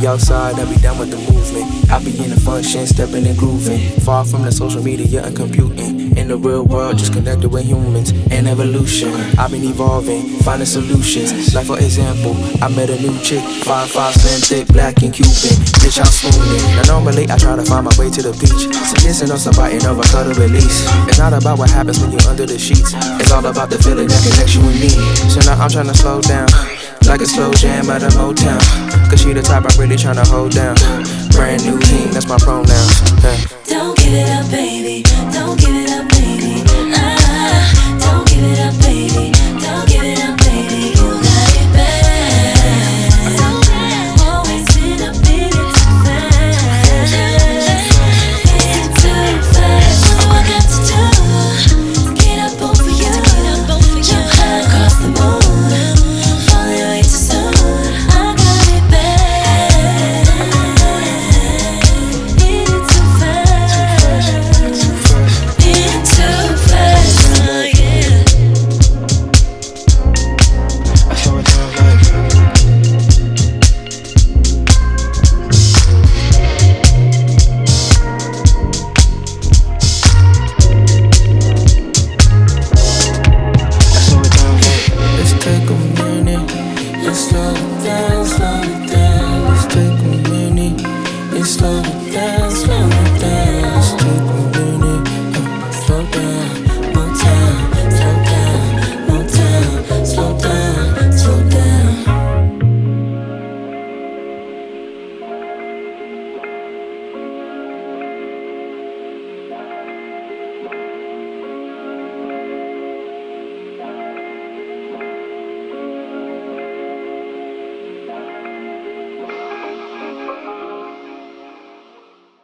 outside, I be down with the movement. I be in the function, stepping and grooving. Far from the social media and computing. In the real world, just connected with humans and evolution. I've been evolving, finding solutions. Like for example, I met a new chick, 5'5", slim, thick, black and Cuban. Bitch, I'm swooning. Now normally I try to find my way to the beach. So kissing on somebody, never cuddle release. It's not about what happens when you're under the sheets. It's all about the feeling that connects you and me. So now I'm trying to slow down, like a slow jam at a Motown. Cause she the type I'm really trying to hold down. Brand new team, that's my pronouns. Don't give it up, baby.